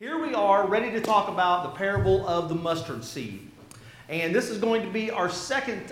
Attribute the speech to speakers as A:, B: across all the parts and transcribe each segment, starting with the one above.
A: Here we are, ready to talk about the parable of the mustard seed. And this is going to be our second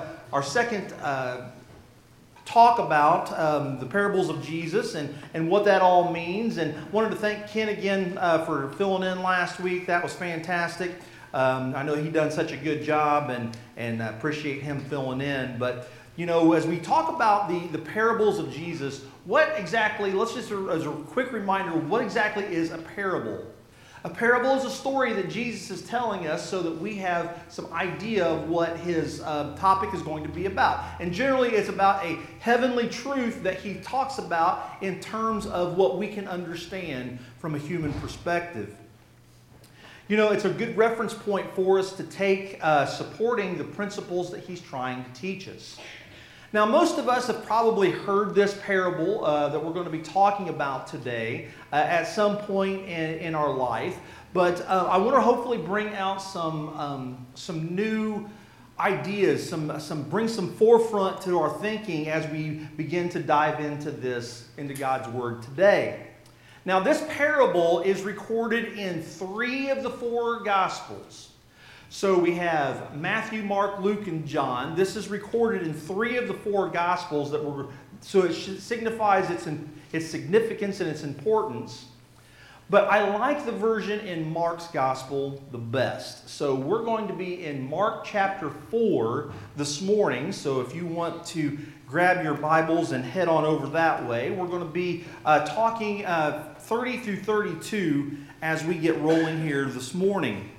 A: talk about the parables of Jesus and what that all means. And wanted to thank Ken again for filling in last week. That was fantastic. I know he done such a good job and appreciate him filling in. But, you know, as we talk about the parables of Jesus, what exactly, let's just as a quick reminder, what exactly is a parable? A parable is a story that Jesus is telling us so that we have some idea of what his topic is going to be about. And generally it's about a heavenly truth that he talks about in terms of what we can understand from a human perspective. You know, it's a good reference point for us to take supporting the principles that he's trying to teach us. Now, most of us have probably heard this parable that we're going to be talking about today at some point in our life. But I want to hopefully bring out some new ideas, bring some forefront to our thinking as we begin to dive into God's Word today. Now, this parable is recorded in 3 of the 4 Gospels. So we have Matthew, Mark, Luke, and John. This is recorded in 3 of the 4 Gospels so it signifies its significance and its importance. But I like the version in Mark's Gospel the best. So we're going to be in Mark chapter 4 this morning. So if you want to grab your Bibles and head on over that way, we're going to be talking 30 through 32 as we get rolling here this morning.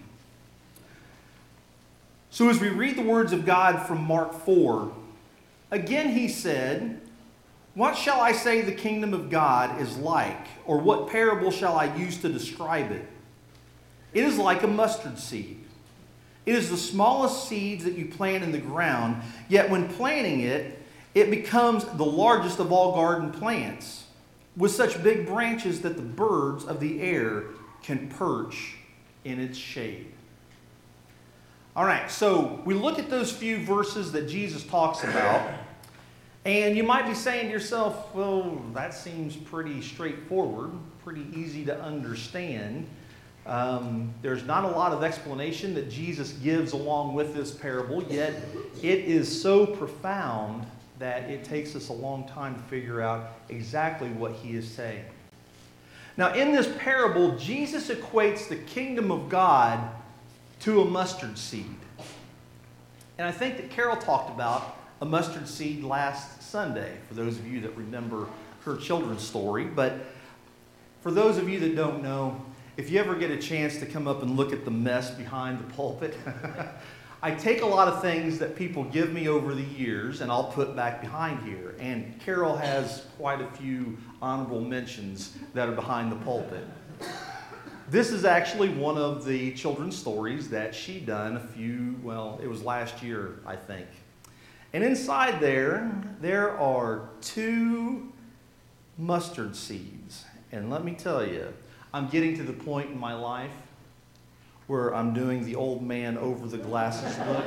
A: So as we read the words of God from Mark 4, again he said, "What shall I say the kingdom of God is like? Or what parable shall I use to describe it? It is like a mustard seed. It is the smallest seed that you plant in the ground, yet when planting it, it becomes the largest of all garden plants, with such big branches that the birds of the air can perch in its shade." All right, so we look at those few verses that Jesus talks about, and you might be saying to yourself, well, that seems pretty straightforward, pretty easy to understand. There's not a lot of explanation that Jesus gives along with this parable, yet it is so profound that it takes us a long time to figure out exactly what he is saying. Now, in this parable, Jesus equates the kingdom of God to a mustard seed. And I think that Carol talked about a mustard seed last Sunday, for those of you that remember her children's story. But for those of you that don't know, if you ever get a chance to come up and look at the mess behind the pulpit, I take a lot of things that people give me over the years and I'll put back behind here. And Carol has quite a few honorable mentions that are behind the pulpit. This is actually one of the children's stories that she done it was last year, I think. And inside there are 2 mustard seeds. And let me tell you, I'm getting to the point in my life where I'm doing the old man over the glasses look.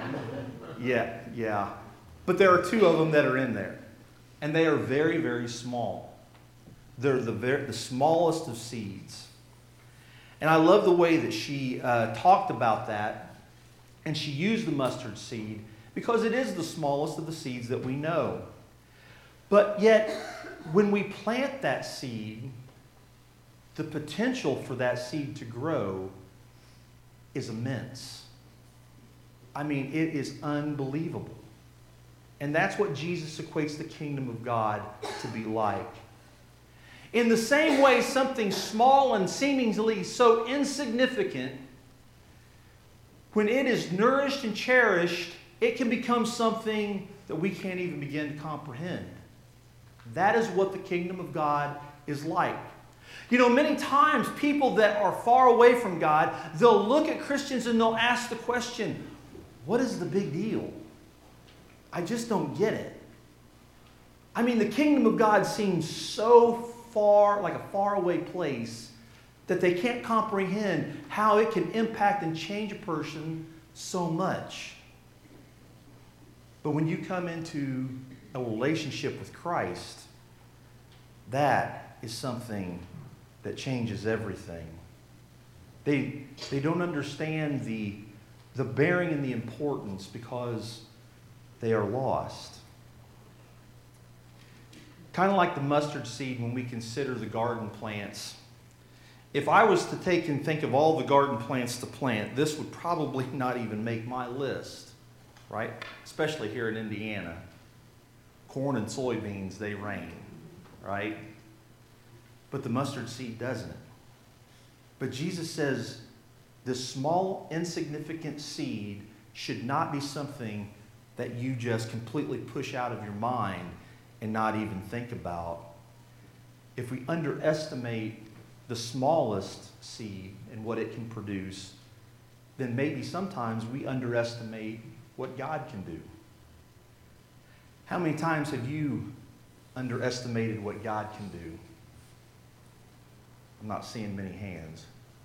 A: Yeah. But there are 2 of them that are in there. And they are very, very small. They're the smallest of seeds. And I love the way that she talked about that, and she used the mustard seed because it is the smallest of the seeds that we know. But yet, when we plant that seed, the potential for that seed to grow is immense. I mean, it is unbelievable. And that's what Jesus equates the kingdom of God to be like. In the same way, something small and seemingly so insignificant, when it is nourished and cherished, it can become something that we can't even begin to comprehend. That is what the kingdom of God is like. You know, many times people that are far away from God, they'll look at Christians and they'll ask the question, what is the big deal? I just don't get it. I mean, the kingdom of God seems so far, like a faraway place, that they can't comprehend how it can impact and change a person so much. But when you come into a relationship with Christ, that is something that changes everything. They don't understand the bearing and the importance because they are lost. Kind of like the mustard seed when we consider the garden plants. If I was to take and think of all the garden plants to plant, this would probably not even make my list, right? Especially here in Indiana. Corn and soybeans, they reign, right? But the mustard seed doesn't. But Jesus says this small, insignificant seed should not be something that you just completely push out of your mind and not even think about. If we underestimate the smallest seed and what it can produce, then maybe sometimes we underestimate what God can do. How many times have you underestimated what God can do? I'm not seeing many hands.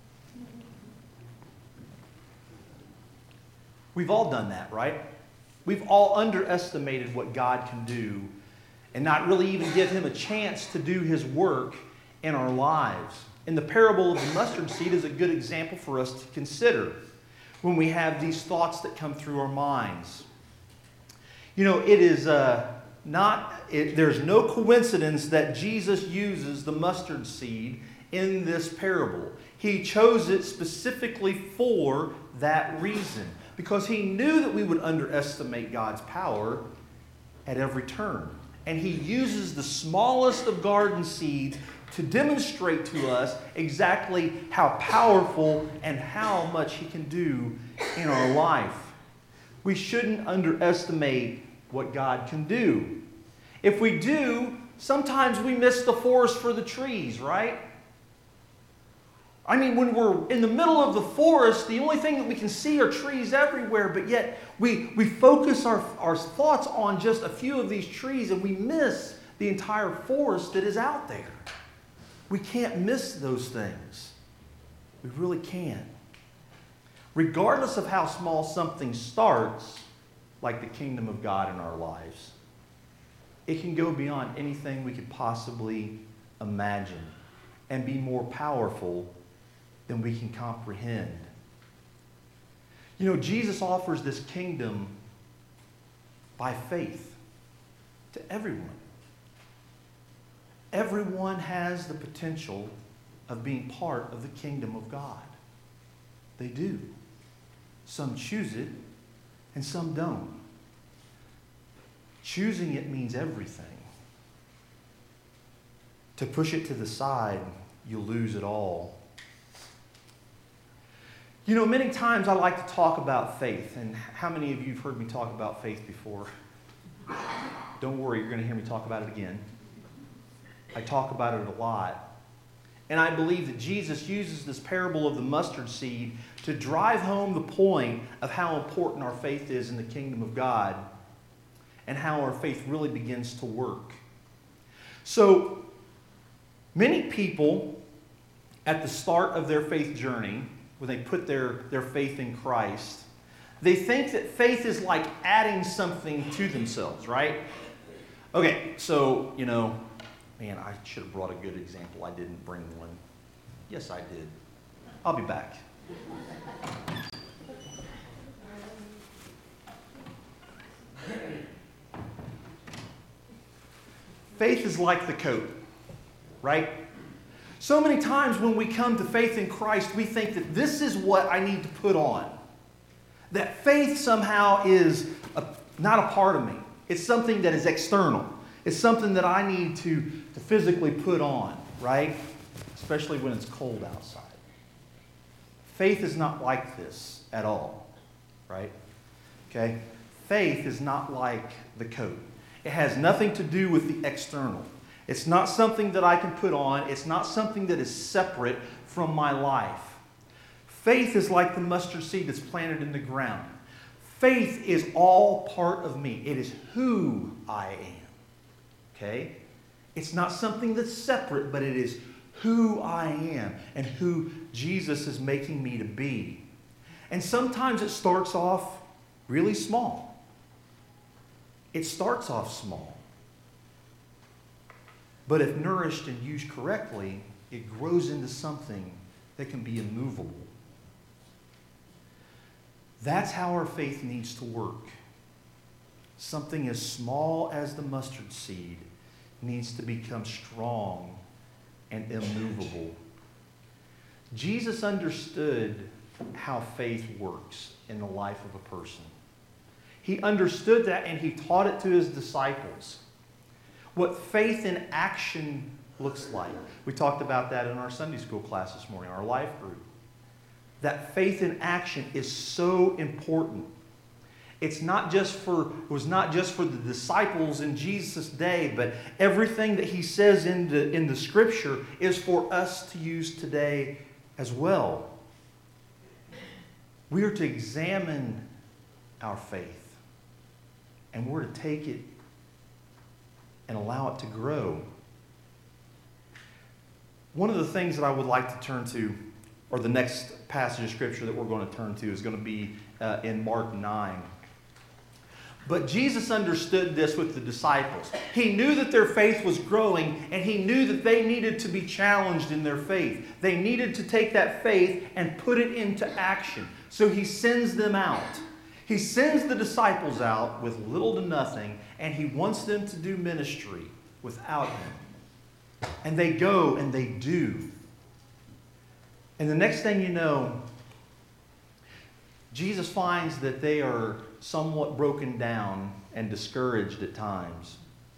A: We've all done that, right? We've all underestimated what God can do and not really even give him a chance to do his work in our lives. And the parable of the mustard seed is a good example for us to consider when we have these thoughts that come through our minds. You know, it is there's no coincidence that Jesus uses the mustard seed in this parable. He chose it specifically for that reason, because he knew that we would underestimate God's power at every turn. And he uses the smallest of garden seeds to demonstrate to us exactly how powerful and how much he can do in our life. We shouldn't underestimate what God can do. If we do, sometimes we miss the forest for the trees, right? I mean, when we're in the middle of the forest, the only thing that we can see are trees everywhere, but yet we focus our thoughts on just a few of these trees and we miss the entire forest that is out there. We can't miss those things. We really can't. Regardless of how small something starts, like the kingdom of God in our lives, it can go beyond anything we could possibly imagine and be more powerful than we can comprehend. You know, Jesus offers this kingdom by faith to everyone. Everyone has the potential of being part of the kingdom of God. They do. Some choose it and some don't. Choosing it means everything. To push it to the side, you'll lose it all. You know, many times I like to talk about faith. And how many of you have heard me talk about faith before? Don't worry, you're going to hear me talk about it again. I talk about it a lot. And I believe that Jesus uses this parable of the mustard seed to drive home the point of how important our faith is in the kingdom of God and how our faith really begins to work. So, many people at the start of their faith journey, when they put their faith in Christ, they think that faith is like adding something to themselves, right? Okay, so, you know, man, I should have brought a good example. I didn't bring one. Yes, I did. I'll be back. Faith is like the coat, right? So many times when we come to faith in Christ, we think that this is what I need to put on. That faith somehow is not a part of me. It's something that is external. It's something that I need to physically put on, right? Especially when it's cold outside. Faith is not like this at all, right? Okay? Faith is not like the coat. It has nothing to do with the external. It's not something that I can put on. It's not something that is separate from my life. Faith is like the mustard seed that's planted in the ground. Faith is all part of me. It is who I am. Okay? It's not something that's separate, but it is who I am and who Jesus is making me to be. And sometimes it starts off really small. It starts off small. But if nourished and used correctly, it grows into something that can be immovable. That's how our faith needs to work. Something as small as the mustard seed needs to become strong and immovable. Jesus understood how faith works in the life of a person. He understood that, and he taught it to his disciples. What faith in action looks like. We talked about that in our Sunday school class this morning, our life group. That faith in action is so important. It was not just for the disciples in Jesus' day, but everything that he says in the Scripture is for us to use today as well. We are to examine our faith, and we're to take it and allow it to grow. One of the things that I would like to turn to, or the next passage of Scripture that we're going to turn to, is going to be in Mark 9. But Jesus understood this with the disciples. He knew that their faith was growing, and he knew that they needed to be challenged in their faith. They needed to take that faith and put it into action. So he sends them out. He sends the disciples out with little to nothing, and he wants them to do ministry without him. And they go and they do. And the next thing you know, Jesus finds that they are somewhat broken down and discouraged at times.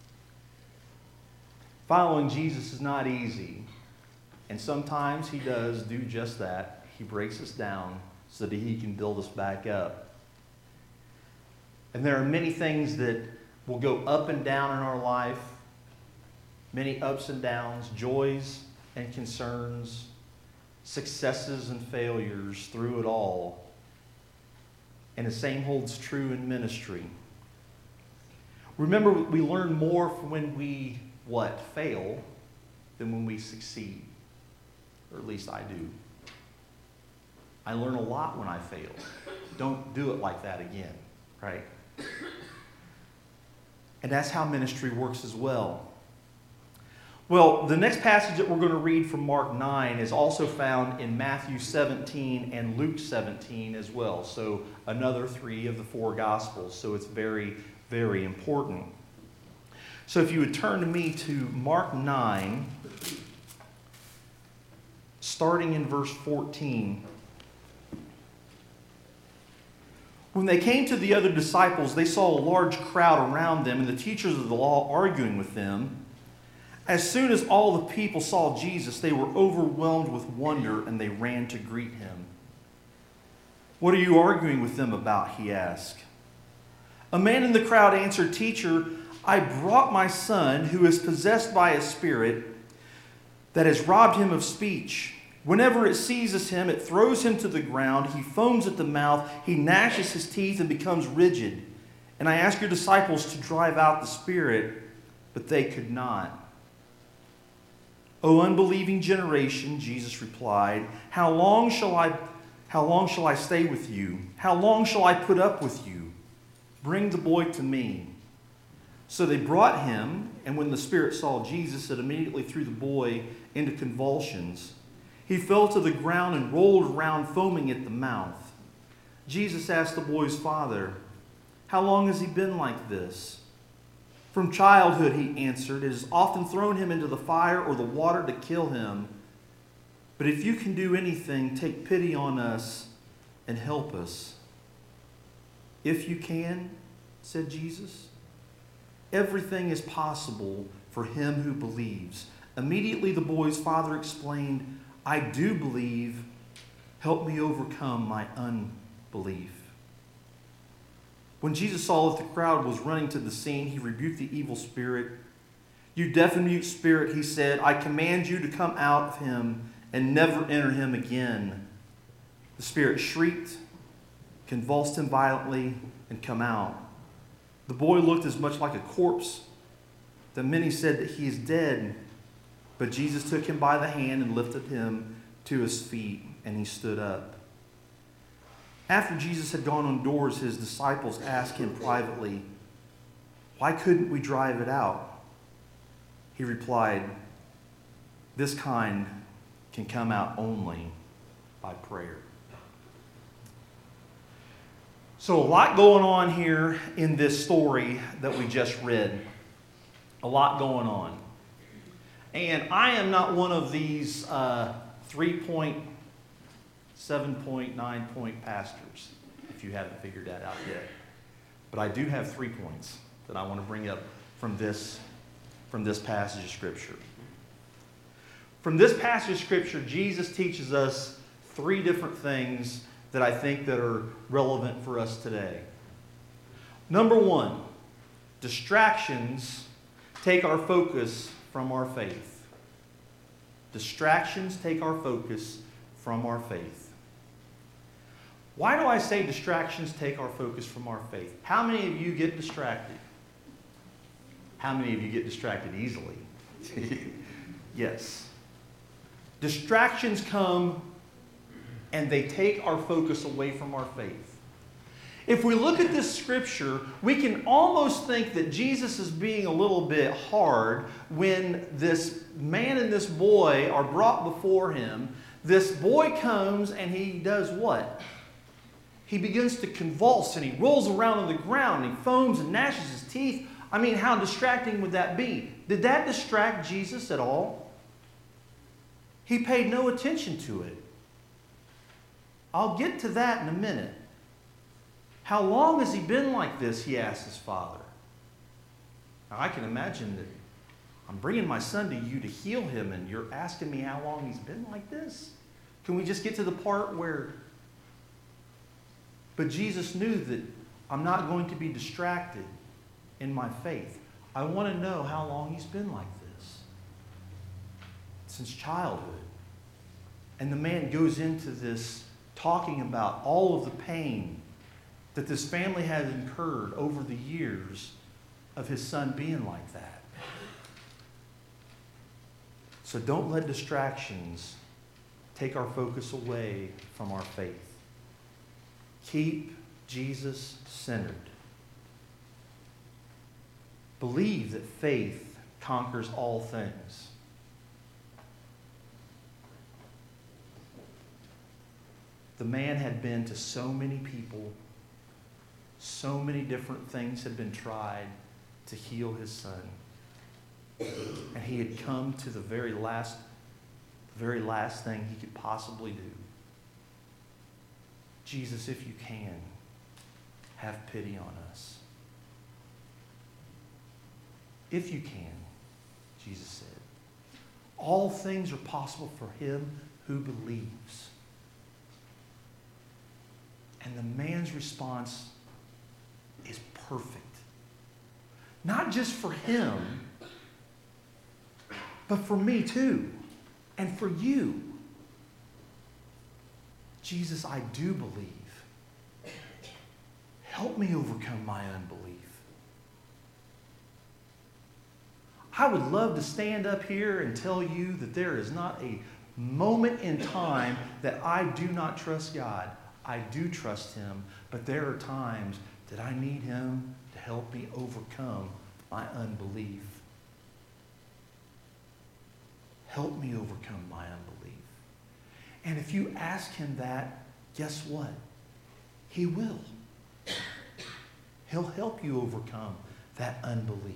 A: Following Jesus is not easy. And sometimes he does do just that. He breaks us down so that he can build us back up. And there are many things that will go up and down in our life. Many ups and downs, joys and concerns, successes and failures through it all. And the same holds true in ministry. Remember, we learn more from when we, fail than when we succeed. Or at least I do. I learn a lot when I fail. Don't do it like that again, right? And that's how ministry works as well. Well, the next passage that we're going to read from Mark 9 is also found in Matthew 17 and Luke 17 as well. So another 3 of the 4 Gospels. So it's very, very important. So if you would turn to me to Mark 9, starting in verse 14. When they came to the other disciples, they saw a large crowd around them and the teachers of the law arguing with them. As soon as all the people saw Jesus, they were overwhelmed with wonder, and they ran to greet him. "What are you arguing with them about?" he asked. A man in the crowd answered, "Teacher, I brought my son who is possessed by a spirit that has robbed him of speech. Whenever it seizes him, it throws him to the ground. He foams at the mouth, he gnashes his teeth and becomes rigid. And I asked your disciples to drive out the spirit, but they could not." "O unbelieving generation," Jesus replied, how long shall I stay with you? How long shall I put up with you? Bring the boy to me." So they brought him, and when the spirit saw Jesus, it immediately threw the boy into convulsions. He fell to the ground and rolled around, foaming at the mouth. Jesus asked the boy's father, "How long has he been like this?" "From childhood," he answered. "It has often thrown him into the fire or the water to kill him. But if you can do anything, take pity on us and help us." "If you can," said Jesus. "Everything is possible for him who believes." Immediately the boy's father explained, "I do believe. Help me overcome my unbelief." When Jesus saw that the crowd was running to the scene, he rebuked the evil spirit. "You deaf and mute spirit," he said, "I command you to come out of him and never enter him again." The spirit shrieked, convulsed him violently, and come out. The boy looked as much like a corpse that many said that he is dead. But Jesus took him by the hand and lifted him to his feet, and he stood up. After Jesus had gone indoors, his disciples asked him privately, "Why couldn't we drive it out?" He replied, "This kind can come out only by prayer." So, a lot going on here in this story that we just read. A lot going on. And I am not one of these 3-point, 7-point, 9-point pastors, if you haven't figured that out yet. But I do have 3 points that I want to bring up from this passage of Scripture. From this passage of Scripture, Jesus teaches us 3 different things that I think that are relevant for us today. Number 1, distractions take our focus from our faith. Distractions take our focus from our faith. Why do I say distractions take our focus from our faith? How many of you get distracted? How many of you get distracted easily? Yes. Distractions come and they take our focus away from our faith. If we look at this scripture, we can almost think that Jesus is being a little bit hard when this man and this boy are brought before him. This boy comes and he does what? He begins to convulse and he rolls around on the ground and he foams and gnashes his teeth. I mean, how distracting would that be? Did that distract Jesus at all? He paid no attention to it. I'll get to that in a minute. How long has he been like this? He asked his father. Now, I can imagine that I'm bringing my son to you to heal him, and you're asking me how long he's been like this? Can we just get to the part where... But Jesus knew that I'm not going to be distracted in my faith. I want to know how long he's been like this. Since childhood. And the man goes into this talking about all of the pain that this family has incurred over the years of his son being like that. So don't let distractions take our focus away from our faith. Keep Jesus centered. Believe that faith conquers all things. The man had been to so many people. So many different things had been tried to heal his son. And he had come to the very last thing he could possibly do. Jesus, if you can, have pity on us. If you can, Jesus said. All things are possible for him who believes. And the man's response is perfect. Not just for him, but for me too. And for you. Jesus, I do believe. Help me overcome my unbelief. I would love to stand up here and tell you that there is not a moment in time that I do not trust God. I do trust him, but there are times that I need him to help me overcome my unbelief. Help me overcome my unbelief. And if you ask him that, guess what? He will. He'll help you overcome that unbelief.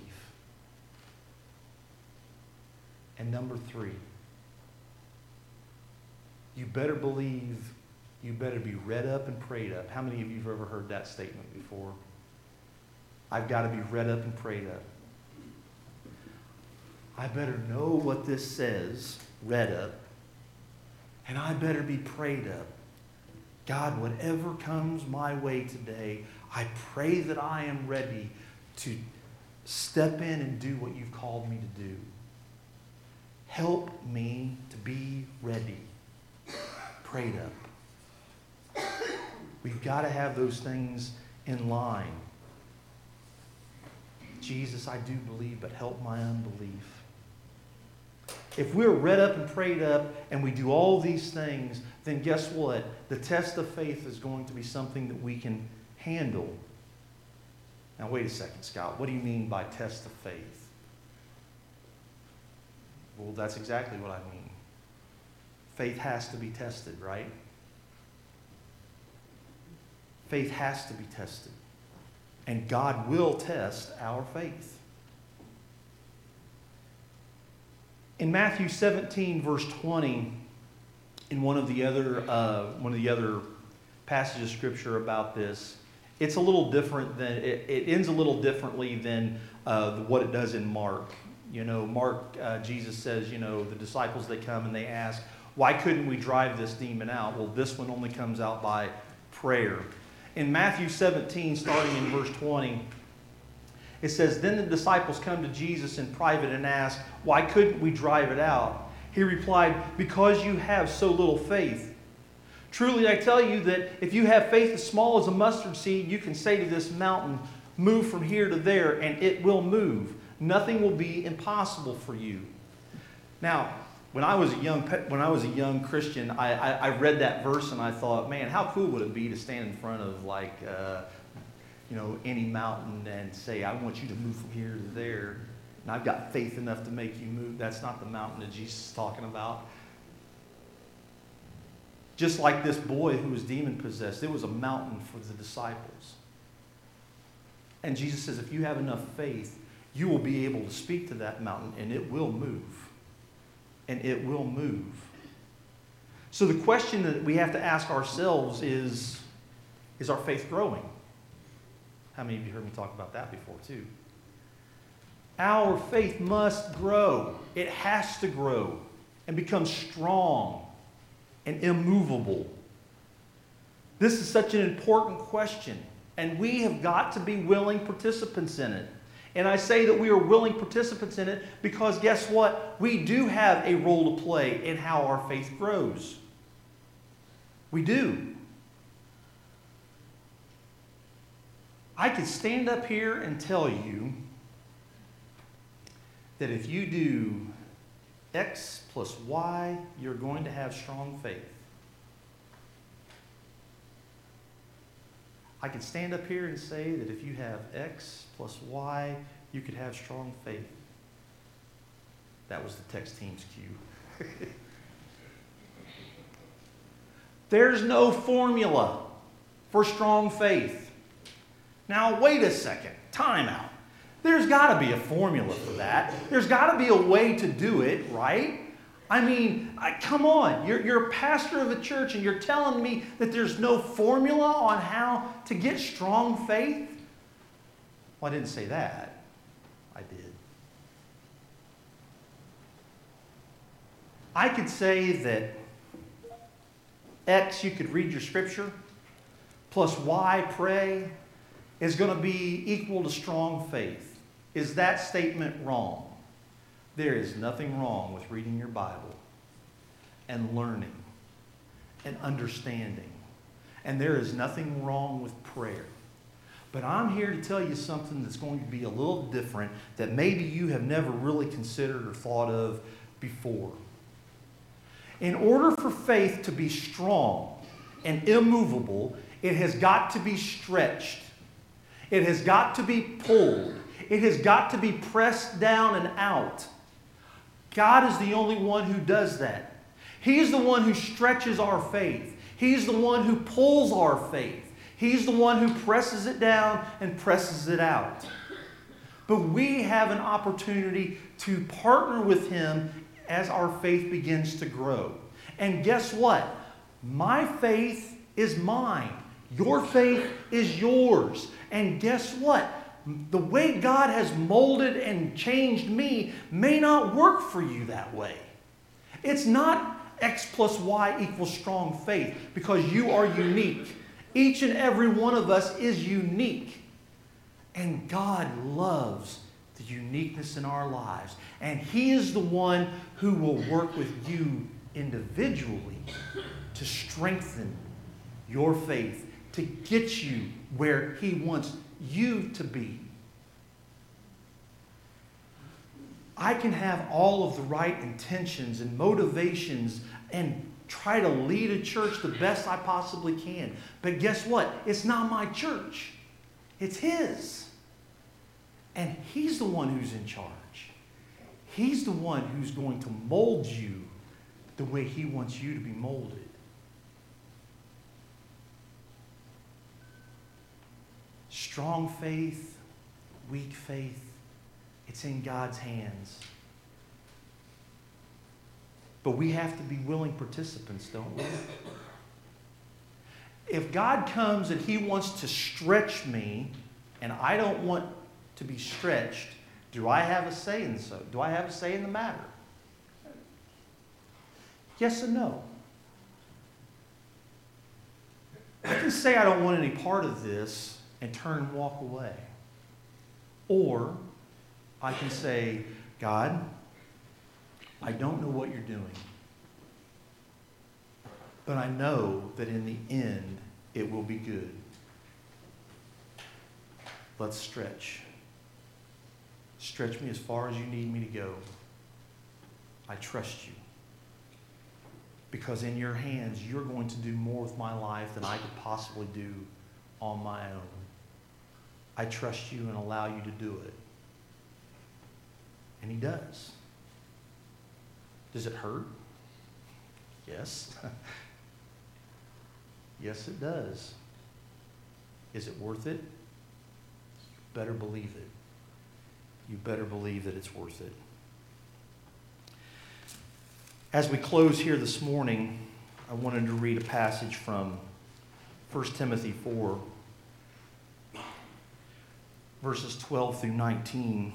A: And number 3, you better believe, you better be read up and prayed up. How many of you have ever heard that statement before? I've got to be read up and prayed up. I better know what this says, read up, and I better be prayed up. God, whatever comes my way today, I pray that I am ready to step in and do what you've called me to do. Help me to be ready, prayed up. We've got to have those things in line. Jesus, I do believe, but help my unbelief. If we're read up and prayed up and we do all these things, then guess what? The test of faith is going to be something that we can handle. Now, wait a second, Scott. What do you mean by test of faith? Well, that's exactly what I mean. Faith has to be tested, right? faith has to be tested. And God will test our faith. In Matthew 17, verse 20, in one of the other passages of Scripture about this, it's a little different than, it ends a little differently than what it does in Mark. Mark, Jesus says, the disciples, they come and they ask, why couldn't we drive this demon out? Well, this one only comes out by prayer. In Matthew 17, starting in verse 20, it says, then the disciples come to Jesus in private and ask, why couldn't we drive it out? He replied, because you have so little faith. Truly, I tell you that if you have faith as small as a mustard seed, you can say to this mountain, move from here to there, and it will move. Nothing will be impossible for you. Now, when I was a young Christian, I read that verse and I thought, man, how cool would it be to stand in front of any mountain and say, I want you to move from here to there. And I've got faith enough to make you move. That's not the mountain that Jesus is talking about. Just like this boy who was demon-possessed, it was a mountain for the disciples. And Jesus says, if you have enough faith, you will be able to speak to that mountain and it will move. And it will move. So the question that we have to ask ourselves is our faith growing? How many of you heard me talk about that before too? Our faith must grow. It has to grow and become strong and immovable. This is such an important question, and we have got to be willing participants in it. And I say that we are willing participants in it because guess what? We do have a role to play in how our faith grows. We do. I could stand up here and tell you that if you do X plus Y, you're going to have strong faith. I could stand up here and say that if you have X plus Y, you could have strong faith. That was the text team's cue. There's no formula for strong faith. Now, wait a second. Time out. There's got to be a formula for that. There's got to be a way to do it, right? I mean, come on. You're a pastor of a church and you're telling me that there's no formula on how to get strong faith? Well, I didn't say that. I did. I could say that X, you could read your scripture, plus Y, pray, is going to be equal to strong faith. Is that statement wrong? There is nothing wrong with reading your Bible and learning and understanding. And there is nothing wrong with prayer. But I'm here to tell you something that's going to be a little different that maybe you have never really considered or thought of before. In order for faith to be strong and immovable, it has got to be stretched. It has got to be pulled. It has got to be pressed down and out. God is the only one who does that. He's the one who stretches our faith. He's the one who pulls our faith. He's the one who presses it down and presses it out. But we have an opportunity to partner with Him as our faith begins to grow. And guess what? My faith is mine. Your faith is yours. And guess what? The way God has molded and changed me may not work for you that way. It's not X plus Y equals strong faith because you are unique. Each and every one of us is unique. And God loves the uniqueness in our lives. And He is the one who will work with you individually to strengthen your faith, to get you where He wants you to be. I can have all of the right intentions and motivations and try to lead a church the best I possibly can. But guess what? It's not my church. It's His. And He's the one who's in charge. He's the one who's going to mold you the way He wants you to be molded. Strong faith, weak faith, it's in God's hands. But we have to be willing participants, don't we? If God comes and He wants to stretch me, and I don't want to be stretched, do I have a say in so? Do I have a say in the matter? Yes and no. I can say I don't want any part of this and turn and walk away. Or I can say, God, I don't know what you're doing. But I know that in the end, it will be good. Let's stretch. Stretch me as far as you need me to go. I trust you. Because in your hands, you're going to do more with my life than I could possibly do on my own. I trust you and allow you to do it. And He does. Does it hurt? Yes. Yes, it does. Is it worth it? You better believe it. You better believe that it's worth it. As we close here this morning, I wanted to read a passage from 1 Timothy 4, verses 12 through 19.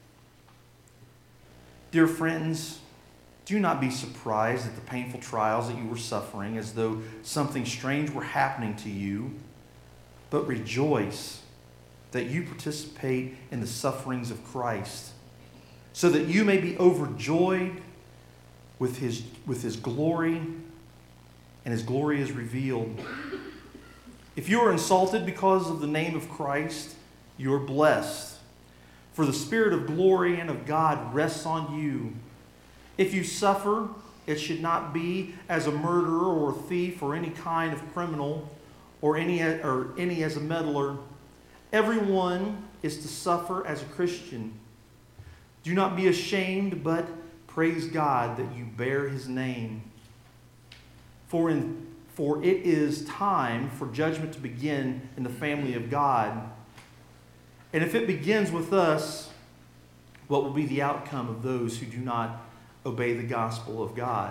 A: Dear friends, do not be surprised at the painful trials that you were suffering, as though something strange were happening to you, but rejoice that you participate in the sufferings of Christ, so that you may be overjoyed with his glory, and His glory is revealed. If you are insulted because of the name of Christ, you are blessed, for the Spirit of glory and of God rests on you. If you suffer, it should not be as a murderer or a thief or any kind of criminal or any as a meddler. Everyone is to suffer as a Christian. Do not be ashamed, but praise God that you bear His name. For it is time for judgment to begin in the family of God. And if it begins with us, what will be the outcome of those who do not obey the gospel of God?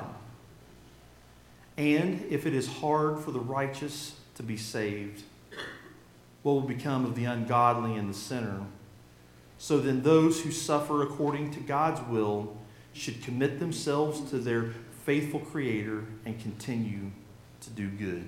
A: And if it is hard for the righteous to be saved, what will become of the ungodly and the sinner? So then those who suffer according to God's will should commit themselves to their faithful Creator and continue to do good.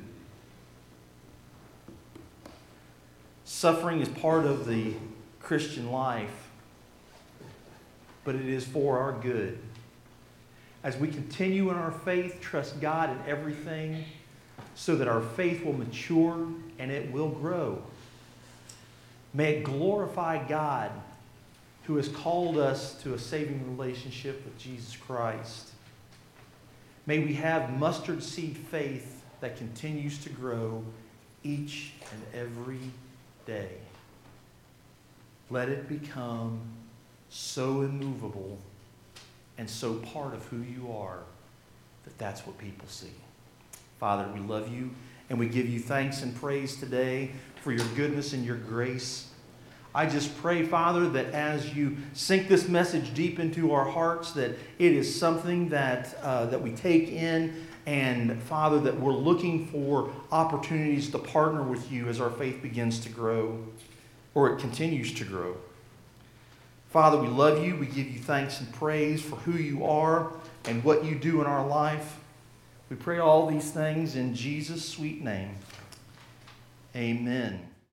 A: Suffering is part of the Christian life, but it is for our good. As we continue in our faith, trust God in everything so that our faith will mature and it will grow. May it glorify God, who has called us to a saving relationship with Jesus Christ. May we have mustard seed faith that continues to grow each and every day. Let it become so immovable and so part of who you are that that's what people see. Father, we love you and we give you thanks and praise today for your goodness and your grace. I just pray, Father, that as you sink this message deep into our hearts, that it is something that we take in, and, Father, that we're looking for opportunities to partner with you as our faith begins to grow, or it continues to grow. Father, we love you. We give you thanks and praise for who you are and what you do in our life. We pray all these things in Jesus' sweet name. Amen.